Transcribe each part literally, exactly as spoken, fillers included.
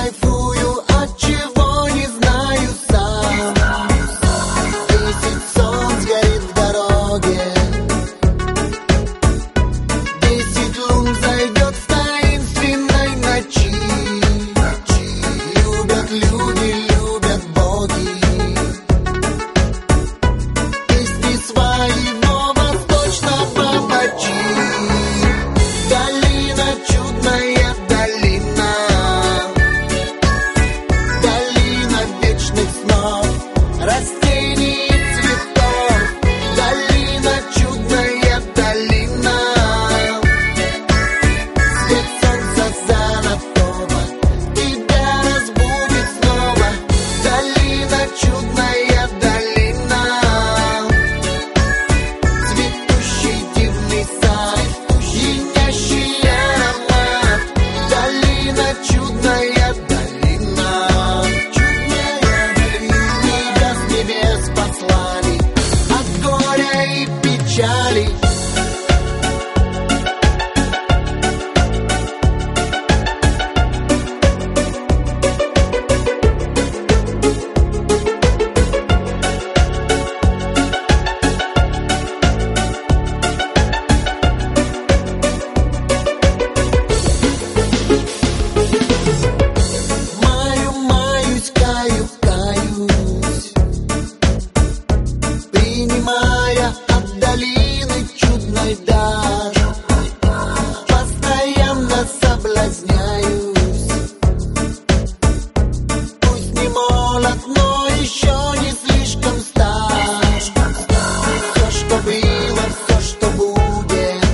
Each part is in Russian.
кайфую, от чего не знаю сам. Десять солнц горит в дороге, десять лун зайдет в таинственной ночи. Любят люди, любят боги песни своего восточного бачи. Долина, чудная долина, долина вечных снов, растений и цветов. Долина, чудная долина, свет солнца золотого тебя разбудит снова. Долина, чудная долина, цветущий дивный сад, щадящий аромат. Долина, чудная долина, чудная долина. Тебя с небес послали от горя и печали. Маю, маюсь, каю, каюсь, принимая от долины чудной дар. Постоянно соблазняюсь, пусть не молод, но еще не слишком стар. Все, что было, все, что будет,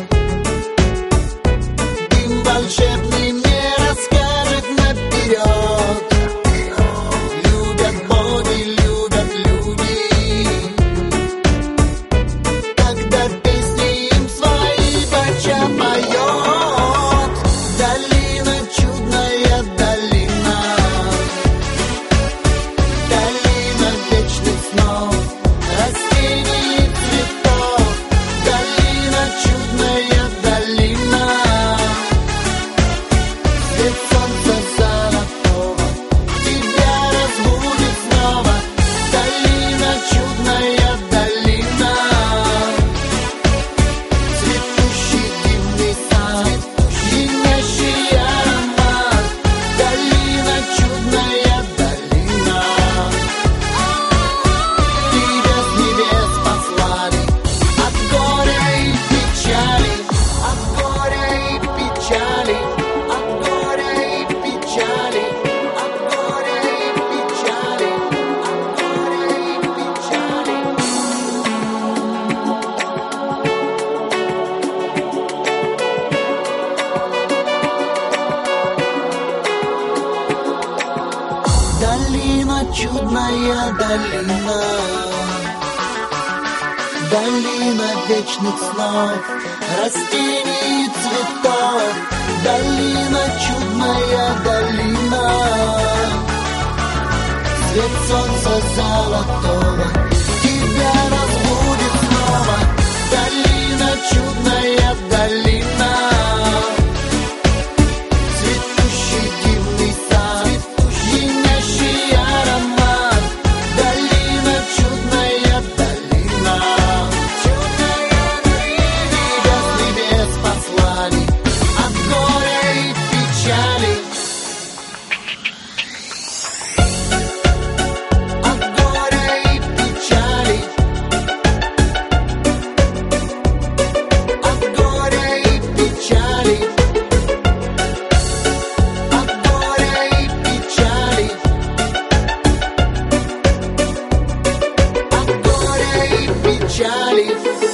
дым волшебный мне расскажет наперед. Любят боги, любят люди, когда песни им свои бача поет. Долина, чудная долина, долина вечных снов, растений и цветов. Долина, чудная долина, свет солнца золотого тебя разбудит снова. Долина, чудная долина, цветущий дивный сад, щадящий аромат. Долина, чудная долина, тебя с небес послали от горя и печали, от горя и печали, от горя и печали, от горя и печали, от горя и печали. Долина, чудная долина, долина вечных снов, растений и цветов. Долина, чудная долина, свет солнца золотого тебя разбудит снова. Долина, чудная долина, цветущий дивный сад, щадящий аромат. Долина, чудная долина, чудная долина, тебя с небес послали от горя и печали. От горя и печали, от горя и печали, от горя и печали, от горя и печали.